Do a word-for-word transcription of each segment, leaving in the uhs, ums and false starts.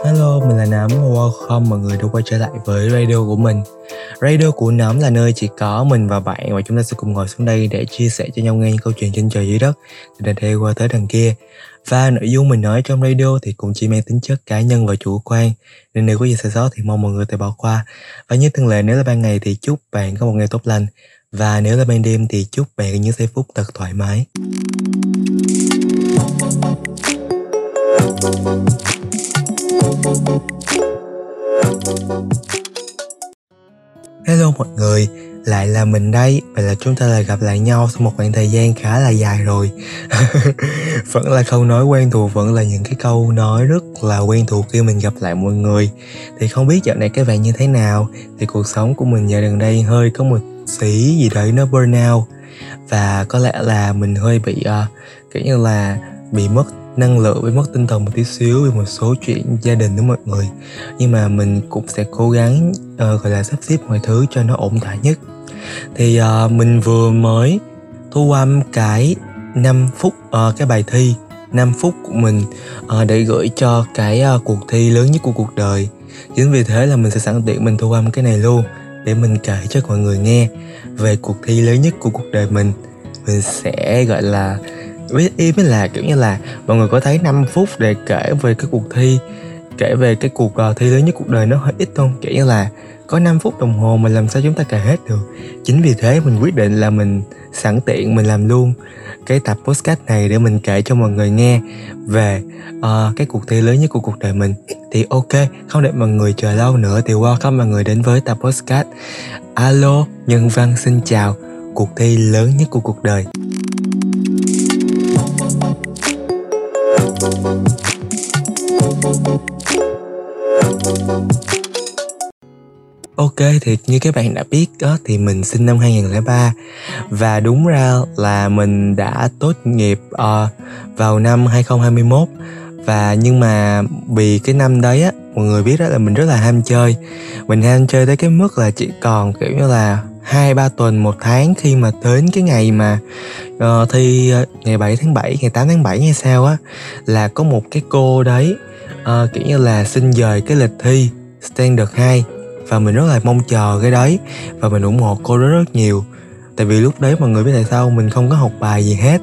Hello, mình là Nấm. Welcome mọi người đã quay trở lại với radio của mình. Radio của Nấm là nơi chỉ có mình và bạn, và chúng ta sẽ cùng ngồi xuống đây để chia sẻ cho nhau nghe những câu chuyện trên trời dưới đất, từ đằng đây qua tới đằng kia. Và nội dung mình nói trong radio thì cũng chỉ mang tính chất cá nhân và chủ quan, nên nếu có gì sai sót thì mong mọi người tự bỏ qua. Và như thường lệ, nếu là ban ngày thì chúc bạn có một ngày tốt lành, và nếu là ban đêm thì chúc bạn có những giây phút thật thoải mái. Hello mọi người, lại là mình đây. Vậy là chúng ta lại gặp lại nhau sau một khoảng thời gian khá là dài rồi. Vẫn là câu nói quen thuộc, vẫn là những cái câu nói rất là quen thuộc khi mình gặp lại mọi người. Thì không biết dạo này các bạn như thế nào. Thì cuộc sống của mình dạo gần đây hơi có một xí gì đấy nó burnout. Và có lẽ là mình hơi bị uh, kiểu như là bị mất năng lượng, bị mất tinh thần một tí xíu vì một số chuyện gia đình đó mọi người. Nhưng mà mình cũng sẽ cố gắng uh, gọi là sắp xếp mọi thứ cho nó ổn thỏa nhất. Thì uh, mình vừa mới thu âm cái năm phút uh, cái bài thi năm phút của mình uh, để gửi cho cái uh, cuộc thi lớn nhất của cuộc đời. Chính vì thế là mình sẽ sẵn tiện mình thu âm cái này luôn để mình kể cho mọi người nghe về cuộc thi lớn nhất của cuộc đời mình. Mình sẽ gọi là ý mới là kiểu như là mọi người có thấy năm phút để kể về cái cuộc thi, kể về cái cuộc uh, thi lớn nhất cuộc đời nó hơi ít không? Kiểu như là có năm phút đồng hồ mà làm sao chúng ta kể hết được. Chính vì thế mình quyết định là mình sẵn tiện mình làm luôn cái tập podcast này để mình kể cho mọi người nghe về uh, cái cuộc thi lớn nhất của cuộc đời mình. Thì ok, không để mọi người chờ lâu nữa thì welcome mọi người đến với tập podcast Alo Nhân Văn xin chào, cuộc thi lớn nhất của cuộc đời. Ok, thì như các bạn đã biết đó, thì mình sinh năm hai không không ba. Và đúng ra là mình đã tốt nghiệp uh, vào năm hai không hai mốt. Và nhưng mà vì cái năm đấy á, mọi người biết đó là mình rất là ham chơi. Mình ham chơi tới cái mức là chỉ còn kiểu như là hai ba tuần, một tháng khi mà đến cái ngày mà uh, thi uh, ngày bảy tháng bảy, ngày tám tháng bảy hay sao á, là có một cái cô đấy uh, kiểu như là xin dời cái lịch thi Standard hai. Và mình rất là mong chờ cái đấy, và mình ủng hộ cô đó rất nhiều. Tại vì lúc đấy mọi người biết tại sao mình không có học bài gì hết.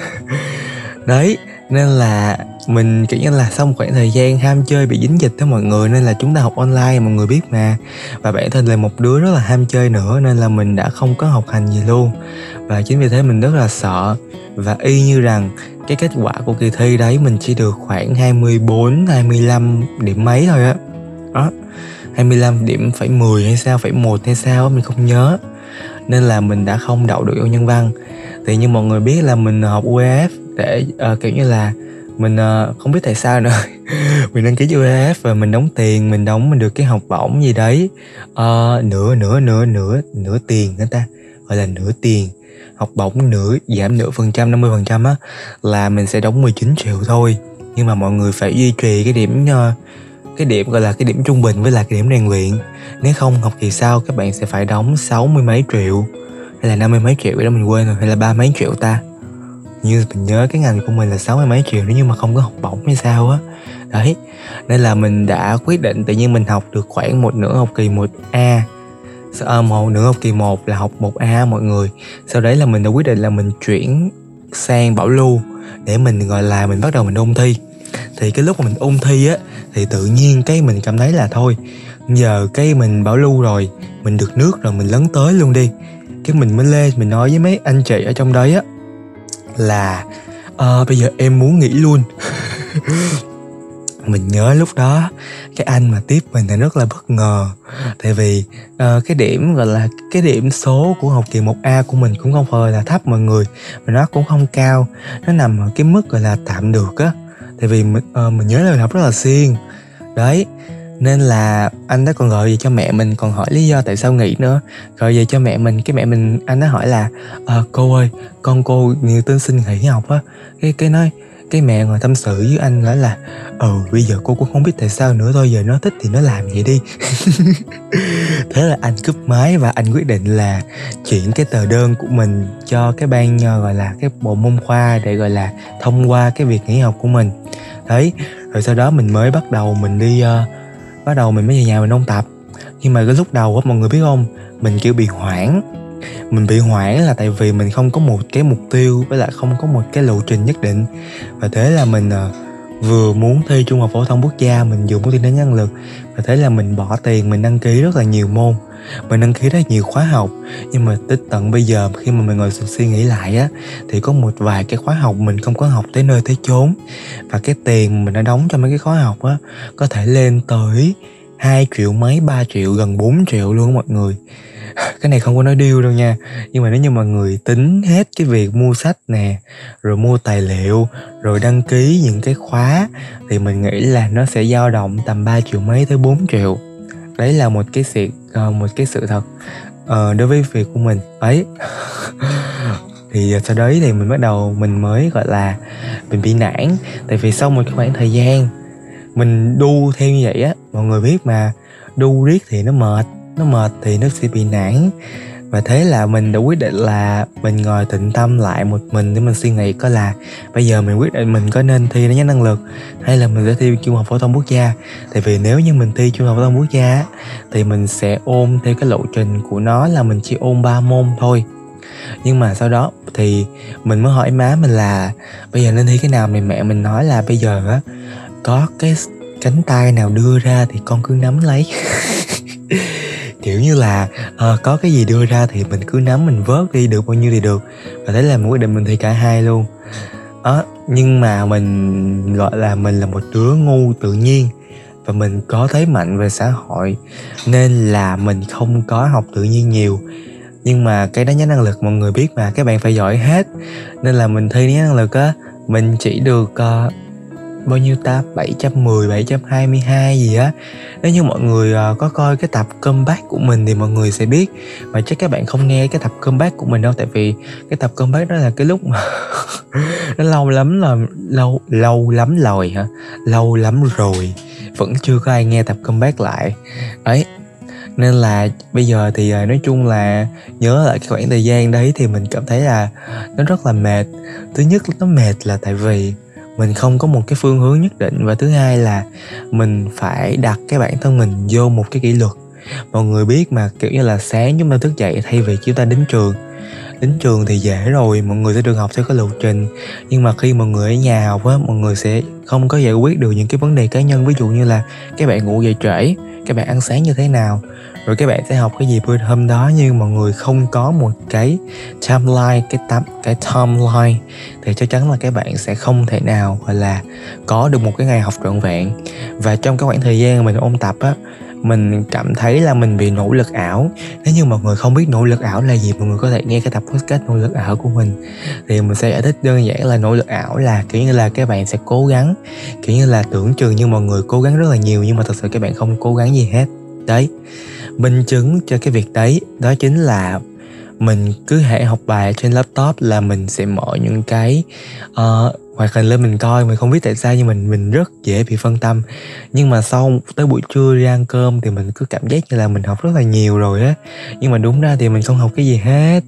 Đấy, nên là mình kiểu như là sau một khoảng thời gian ham chơi bị dính dịch đó mọi người, nên là chúng ta học online mọi người biết mà. Và bản thân là một đứa rất là ham chơi nữa, nên là mình đã không có học hành gì luôn. Và chính vì thế mình rất là sợ. Và y như rằng cái kết quả của kỳ thi đấy mình chỉ được khoảng hai mươi bốn, hai mươi lăm điểm mấy thôi á. Đó, hai mươi lăm điểm phẩy mười hay sao, phẩy một hay sao mình không nhớ. Nên là mình đã không đậu được vô nhân văn. Thì như mọi người biết là mình học u e ép để uh, kiểu như là mình uh, không biết tại sao nữa. Mình đăng ký u e ép và mình đóng tiền, mình đóng mình được cái học bổng gì đấy uh, nửa nửa nửa nửa nửa tiền người ta gọi là nửa tiền học bổng, nửa giảm nửa phần trăm, năm mươi phần trăm á, là mình sẽ đóng mười chín triệu thôi. Nhưng mà mọi người phải duy trì cái điểm uh, cái điểm gọi là cái điểm trung bình với lại cái điểm rèn luyện. Nếu không học kỳ sau các bạn sẽ phải đóng sáu mươi mấy triệu hay là năm mươi mấy triệu đó mình quên rồi, hay là ba mấy triệu ta. Như mình nhớ cái ngành của mình là sáu mươi mấy triệu nếu như mà không có học bổng hay sao á. Đấy, nên là mình đã quyết định, tự nhiên mình học được khoảng một nửa học kỳ một A, à, một nửa học kỳ một là học một A mọi người. Sau đấy là mình đã quyết định là mình chuyển sang bảo lưu để mình gọi là mình bắt đầu mình ôn thi. Thì cái lúc mà mình ôn thi á, thì tự nhiên cái mình cảm thấy là thôi, giờ cái mình bảo lưu rồi, mình được nước rồi, mình lấn tới luôn đi. Cái mình mới lên mình nói với mấy anh chị ở trong đấy á là uh, bây giờ em muốn nghỉ luôn. Mình nhớ lúc đó cái anh mà tiếp mình là rất là bất ngờ. Tại vì uh, cái điểm gọi là cái điểm số của học kỳ một A của mình cũng không phải là thấp mọi người, mà nó cũng không cao, nó nằm ở cái mức gọi là tạm được á. Tại vì mình, uh, mình nhớ là mình học rất là siêng. Đấy, nên là anh đã còn gọi về cho mẹ mình, còn hỏi lý do tại sao nghỉ nữa. Gọi về cho mẹ mình, cái mẹ mình, anh đã hỏi là à, cô ơi, con cô như tên xin nghỉ học á. Cái cái nói cái mẹ ngồi tâm sự với anh nói là ừ bây giờ cô cũng không biết tại sao nữa thôi, giờ nó thích thì nó làm vậy đi. Thế là anh cúp máy và anh quyết định là chuyển cái tờ đơn của mình cho cái ban gọi là cái bộ môn khoa để gọi là thông qua cái việc nghỉ học của mình. Đấy, Rồi sau đó mình mới bắt đầu mình đi uh, bắt đầu mình mới về nhà mình ôn tập. Nhưng mà cái lúc đầu á, mọi người biết không, mình kiểu bị hoảng. Mình bị hoảng là tại vì mình không có một cái mục tiêu, với lại không có một cái lộ trình nhất định. Và thế là mình uh, vừa muốn thi Trung học phổ thông quốc gia, mình vừa muốn thi đánh năng lực. Và thế là mình bỏ tiền, mình đăng ký rất là nhiều môn, mình đăng ký rất nhiều khóa học. Nhưng mà tới tận bây giờ khi mà mình ngồi suy nghĩ lại á, thì có một vài cái khóa học mình không có học tới nơi tới chốn. Và cái tiền mình đã đóng cho mấy cái khóa học á có thể lên tới hai triệu mấy, ba triệu, gần bốn triệu luôn mọi người. Cái này không có nói điêu đâu nha. Nhưng mà nếu như mọi người tính hết cái việc mua sách nè, rồi mua tài liệu, rồi đăng ký những cái khóa, thì mình nghĩ là nó sẽ dao động tầm ba triệu mấy tới bốn triệu. Đấy là một cái sự, uh, một cái sự thật uh, đối với việc của mình ấy. Thì sau đấy thì mình bắt đầu mình mới gọi là mình bị nản. Tại vì sau một cái khoảng thời gian mình đu theo như vậy á, mọi người biết mà, đu riết thì nó mệt, nó mệt thì nó sẽ bị nản. Và thế là mình đã quyết định là mình ngồi tĩnh tâm lại một mình để mình suy nghĩ coi là bây giờ mình quyết định mình có nên thi đánh giá năng lực hay là mình sẽ thi Trung học phổ thông quốc gia. Tại vì nếu như mình thi Trung học phổ thông quốc gia thì mình sẽ ôn theo cái lộ trình của nó là mình chỉ ôn ba môn thôi. Nhưng mà sau đó thì mình mới hỏi má mình là bây giờ nên thi cái nào, thì mẹ mình nói là bây giờ á, có cái cánh tay nào đưa ra thì con cứ nắm lấy. Kiểu như là uh, có cái gì đưa ra thì mình cứ nắm, mình vớt đi, được bao nhiêu thì được. Và thế là mình quyết định mình thi cả hai luôn. Đó, nhưng mà mình gọi là mình là một đứa ngu tự nhiên, và mình có thế mạnh về xã hội, nên là mình không có học tự nhiên nhiều. Nhưng mà cái đánh giá năng lực mọi người biết mà, các bạn phải giỏi hết. Nên là mình thi đánh giá năng lực á, mình chỉ được uh, bao nhiêu ta, bảy trăm mười, bảy trăm hai mươi hai gì á. Nếu như mọi người uh, có coi cái tập comeback của mình thì mọi người sẽ biết. Mà chắc các bạn không nghe cái tập comeback của mình đâu, tại vì cái tập comeback đó là cái lúc mà nó lâu lắm là lâu lâu lắm rồi hả lâu lắm rồi vẫn chưa có ai nghe tập comeback lại ấy. Nên là bây giờ thì nói chung là nhớ lại cái khoảng thời gian đấy thì mình cảm thấy là nó rất là mệt. Thứ nhất nó mệt là tại vì mình không có một cái phương hướng nhất định, và thứ hai là mình phải đặt cái bản thân mình vô một cái kỷ luật. Mọi người biết mà, kiểu như là sáng chúng ta thức dậy thay vì chúng ta đến trường. Đến trường thì dễ rồi, mọi người sẽ được học theo cái lộ trình. Nhưng mà khi mọi người ở nhà học á, mọi người sẽ không có giải quyết được những cái vấn đề cá nhân. Ví dụ như là các bạn ngủ dậy trễ, các bạn ăn sáng như thế nào, rồi các bạn sẽ học cái gì bữa hôm đó. Nhưng mọi người không có một cái timeline, cái tấm cái timeline thì chắc chắn là các bạn sẽ không thể nào gọi là có được một cái ngày học trọn vẹn. Và trong cái khoảng thời gian mình ôn tập á, mình cảm thấy là mình bị nỗ lực ảo. Nếu như mọi người không biết nỗ lực ảo là gì, mọi người có thể nghe cái tập podcast nỗ lực ảo của mình. Thì mình sẽ giải thích đơn giản là nỗ lực ảo là kiểu như là các bạn sẽ cố gắng, kiểu như là tưởng chừng như mọi người cố gắng rất là nhiều, nhưng mà thật sự các bạn không cố gắng gì hết. Đấy, minh chứng cho cái việc đấy đó chính là mình cứ hãy học bài trên laptop là mình sẽ mở những cái uh, hoạt hình lên mình coi. Mình không biết tại sao nhưng mình mình rất dễ bị phân tâm. Nhưng mà sau tới buổi trưa đi ăn cơm thì mình cứ cảm giác như là mình học rất là nhiều rồi á, nhưng mà đúng ra thì mình không học cái gì hết.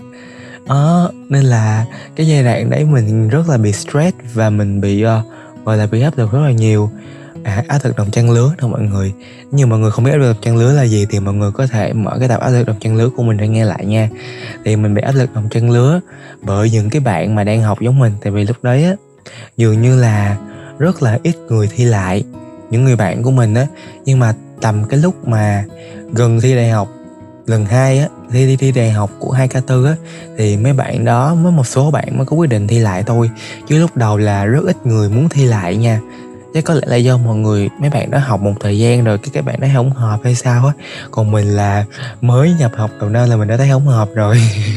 Đó, nên là cái giai đoạn đấy mình rất là bị stress và mình bị uh, gọi là bị áp lực rất là nhiều. À, áp lực đồng trang lứa đâu mọi người. Nhưng mọi người không biết áp lực đồng trang lứa là gì thì mọi người có thể mở cái tập áp lực đồng trang lứa của mình để nghe lại nha. Thì mình bị áp lực đồng trang lứa bởi những cái bạn mà đang học giống mình. Tại vì lúc đấy á, dường như là rất là ít người thi lại, những người bạn của mình á. Nhưng mà tầm cái lúc mà gần thi đại học lần hai á, thi, thi thi đại học của hai K tư á, thì mấy bạn đó, mới một số bạn mới có quyết định thi lại thôi. Chứ lúc đầu là rất ít người muốn thi lại nha. Chắc có lẽ là do mọi người, mấy bạn đó học một thời gian rồi, cái các bạn đó không hợp hay sao á. Còn mình là mới nhập học đầu năm là mình đã thấy không hợp rồi.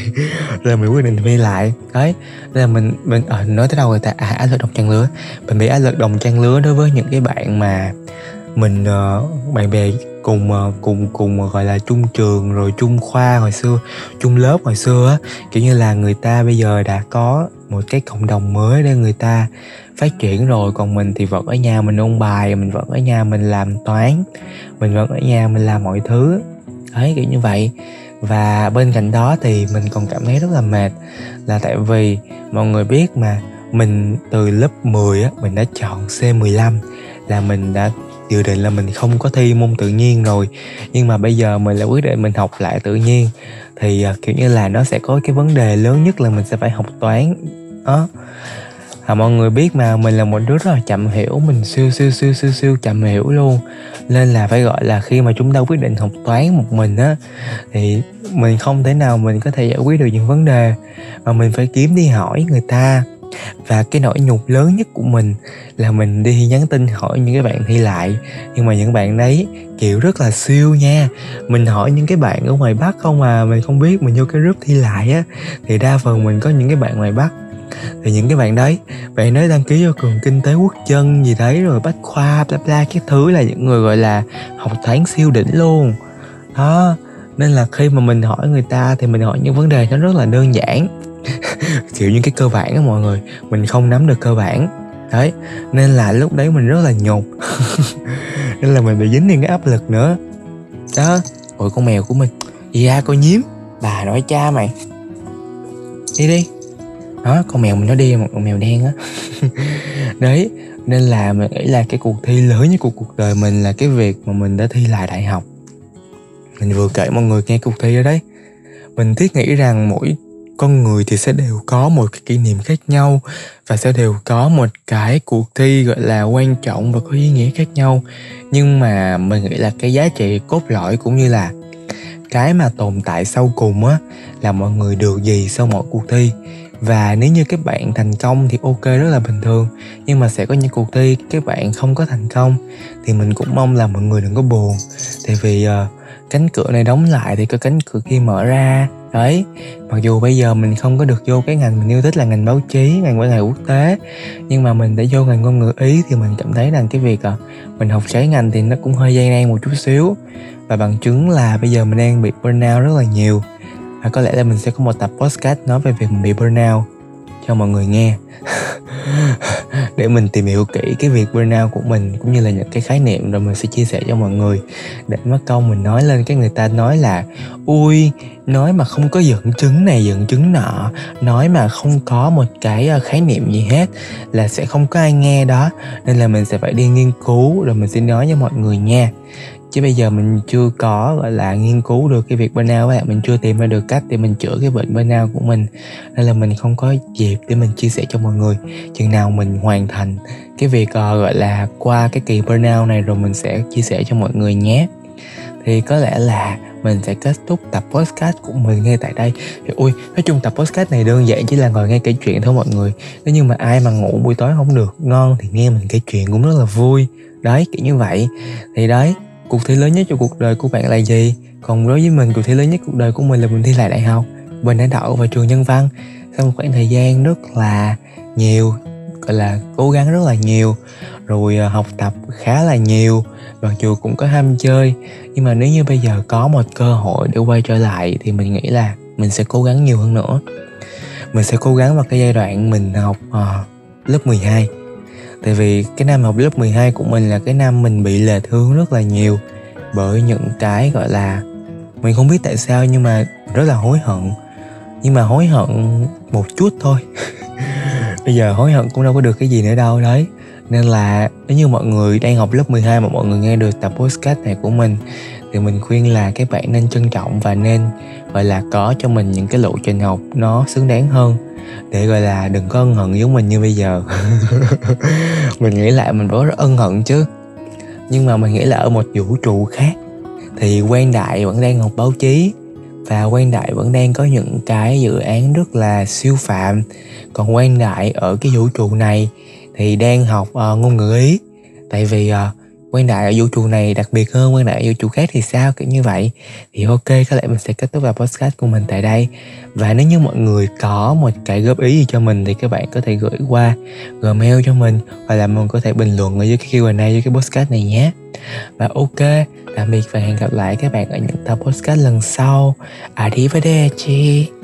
Rồi mình quyết định thi lại. Đấy, nên là mình, mình à, nói tới đâu rồi ta? À, áp lực đồng trang lứa. Mình bị áp lực đồng trang lứa đối với những cái bạn mà mình, uh, bạn bè cùng uh, cùng cùng gọi là chung trường rồi chung khoa hồi xưa, chung lớp hồi xưa á. Kiểu như là người ta bây giờ đã có một cái cộng đồng mới để người ta phát triển rồi, còn mình thì vẫn ở nhà mình ôn bài, mình vẫn ở nhà mình làm toán, mình vẫn ở nhà mình làm mọi thứ. Đấy, kiểu như vậy. Và bên cạnh đó thì mình còn cảm thấy rất là mệt, là tại vì mọi người biết mà, mình từ lớp mười á, mình đã chọn C mười lăm là mình đã dự định là mình không có thi môn tự nhiên rồi, nhưng mà bây giờ mình lại quyết định mình học lại tự nhiên. Thì uh, kiểu như là nó sẽ có cái vấn đề lớn nhất là mình sẽ phải học toán đó. À, mọi người biết mà, mình là một đứa rất là chậm hiểu, mình siêu siêu siêu siêu siêu chậm hiểu luôn. Nên là phải gọi là khi mà chúng ta quyết định học toán một mình á, thì mình không thể nào mình có thể giải quyết được những vấn đề, mà mình phải kiếm đi hỏi người ta. Và cái nỗi nhục lớn nhất của mình là mình đi nhắn tin hỏi những cái bạn thi lại, nhưng mà những bạn đấy kiểu rất là siêu nha. Mình hỏi những cái bạn ở ngoài Bắc không à, mình không biết, mình vô cái group thi lại á, thì đa phần mình có những cái bạn ngoài Bắc. Thì những cái bạn đấy, bạn ấy đăng ký vô trường kinh tế quốc dân gì đấy, rồi bách khoa bla bla các thứ, là những người gọi là học toán siêu đỉnh luôn đó. Nên là khi mà mình hỏi người ta thì mình hỏi những vấn đề nó rất là đơn giản kiểu như cái cơ bản á mọi người, mình không nắm được cơ bản đấy, nên là lúc đấy mình rất là nhục nên là mình bị dính những cái áp lực nữa đó. Ôi con mèo của mình, đi ra coi nhím, bà nói cha mày, đi đi đó. Con mèo mình nó đi, một con mèo đen á đấy. Nên là mình nghĩ là cái cuộc thi lớn nhất của cuộc đời mình là cái việc mà mình đã thi lại đại học. Mình vừa kể mọi người nghe cuộc thi ở đấy. Mình thiết nghĩ rằng mỗi con người thì sẽ đều có một cái kỷ niệm khác nhau, và sẽ đều có một cái cuộc thi gọi là quan trọng và có ý nghĩa khác nhau. Nhưng mà mình nghĩ là cái giá trị cốt lõi cũng như là cái mà tồn tại sau cùng á, là mọi người được gì sau mỗi cuộc thi. Và nếu như các bạn thành công thì ok, rất là bình thường. Nhưng mà sẽ có những cuộc thi các bạn không có thành công, thì mình cũng mong là mọi người đừng có buồn. Tại vì uh, cánh cửa này đóng lại thì có cánh cửa kia mở ra. Đấy, mặc dù bây giờ mình không có được vô cái ngành mình yêu thích là ngành báo chí, ngành quan hệ quốc tế, nhưng mà mình đã vô ngành ngôn ngữ Ý thì mình cảm thấy rằng cái việc uh, mình học trái ngành thì nó cũng hơi gian nan một chút xíu. Và bằng chứng là bây giờ mình đang bị burnout rất là nhiều. Và có lẽ là mình sẽ có một tập podcast nói về việc mình bị burnout cho mọi người nghe để mình tìm hiểu kỹ cái việc burnout của mình, cũng như là những cái khái niệm, rồi mình sẽ chia sẻ cho mọi người. Để mất công mình nói lên cái người ta nói là ui, nói mà không có dẫn chứng này dẫn chứng nọ, nói mà không có một cái khái niệm gì hết là sẽ không có ai nghe đó. Nên là mình sẽ phải đi nghiên cứu rồi mình sẽ nói với mọi người nha. Chứ bây giờ mình chưa có gọi là nghiên cứu được cái việc burnout á, mình chưa tìm ra được cách để mình chữa cái bệnh burnout của mình, nên là mình không có dịp để mình chia sẻ cho mọi người. Chừng nào mình hoàn thành cái việc uh, gọi là qua cái kỳ burnout này rồi mình sẽ chia sẻ cho mọi người nhé. Thì có lẽ là mình sẽ kết thúc tập podcast của mình ngay tại đây. Thì ui, nói chung tập podcast này đơn giản chỉ là ngồi nghe kể chuyện thôi mọi người. Nếu như mà ai mà ngủ buổi tối không được ngon thì nghe mình kể chuyện cũng rất là vui. Đấy, kiểu như vậy. Thì đấy, cuộc thi lớn nhất trong cuộc đời của bạn là gì? Còn đối với mình, cuộc thi lớn nhất cuộc đời của mình là mình thi lại đại học. Mình đã đậu vào trường Nhân Văn sau một khoảng thời gian rất là nhiều, gọi là cố gắng rất là nhiều, rồi học tập khá là nhiều, mặc dù cũng có ham chơi. Nhưng mà nếu như bây giờ có một cơ hội để quay trở lại thì mình nghĩ là mình sẽ cố gắng nhiều hơn nữa. Mình sẽ cố gắng vào cái giai đoạn mình học uh, lớp mười hai. Tại vì cái năm học lớp mười hai của mình là cái năm mình bị lệch hướng rất là nhiều, bởi những cái gọi là mình không biết tại sao nhưng mà rất là hối hận. Nhưng mà hối hận một chút thôi bây giờ hối hận cũng đâu có được cái gì nữa đâu. Đấy, nên là nếu như mọi người đang học lớp mười hai mà mọi người nghe được tập podcast này của mình thì mình khuyên là các bạn nên trân trọng và nên gọi là có cho mình những cái lộ trình học nó xứng đáng hơn, để gọi là đừng có ân hận giống mình như bây giờ mình nghĩ lại mình vẫn rất ân hận chứ, nhưng mà mình nghĩ là ở một vũ trụ khác thì Quang Đại vẫn đang học báo chí, và Quang Đại vẫn đang có những cái dự án rất là siêu phạm. Còn Quang Đại ở cái vũ trụ này thì đang học uh, ngôn ngữ Ý. Tại vì uh, Quang Đại ở vũ trụ này đặc biệt hơn Quang Đại ở vũ trụ khác thì sao, kiểu như vậy. Thì ok, có lẽ mình sẽ kết thúc vào podcast của mình tại đây. Và nếu như mọi người có một cái góp ý gì cho mình thì các bạn có thể gửi qua Gmail cho mình, hoặc là mình có thể bình luận ở dưới cái Q and A dưới cái podcast này nhé. Và ok, tạm biệt và hẹn gặp lại các bạn ở những tập podcast lần sau. Arrivederci.